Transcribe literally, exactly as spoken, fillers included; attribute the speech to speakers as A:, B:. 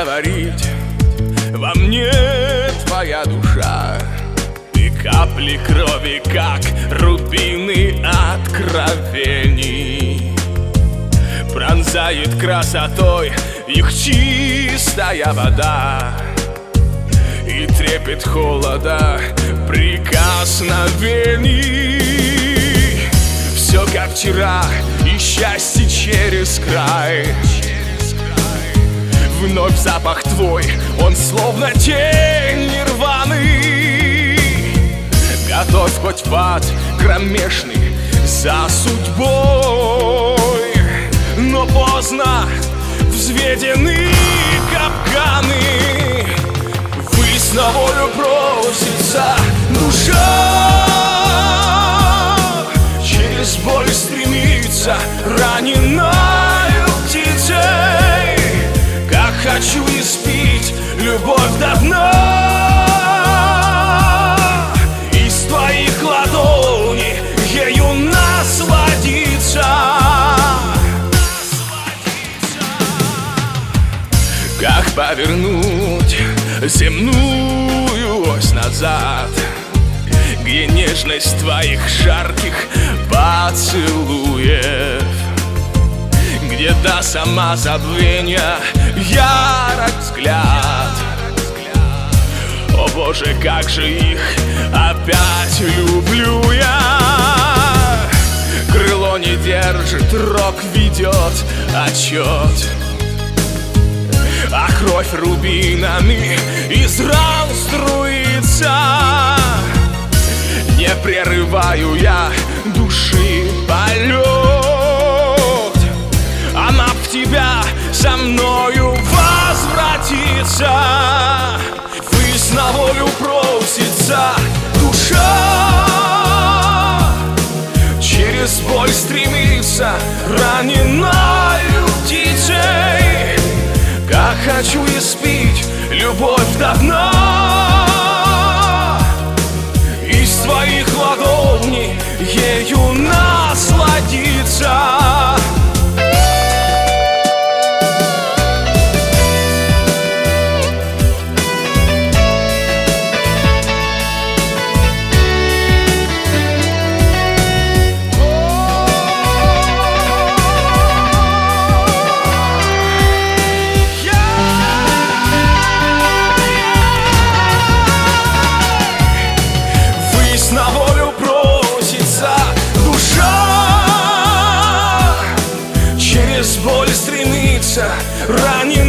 A: говорить, во мне твоя душа. Ты капли крови, как рубины откровений, пронзает красотой их чистая вода, и трепет холода прикосновений. Все как вчера, и счастье через край. Вновь запах твой, он словно тень нирваны. Готовь хоть в ад кромешный за судьбой, но поздно, взведены капканы. Ввысь на волю просится душа, через боль стремится раненая птицей. Как хочу испить любовь до дна, из твоих ладоней ею насладиться. Как повернуть земную ось назад, где нежность твоих жарких поцелуев, где до самозабвения ярок взгляд. О Боже, как же их опять люблю я. Крыло не держит, рог ведет отчет, а кровь рубинами из ран струится. Не прерываю я души полет, она в тебя со мною возвратится. Ввысь на волю просится душа, через боль стремится раненою птицей. Как хочу испить любовь до дна, из твоих ладоней ею насладиться. На волю просится душа, через боль стремится раненая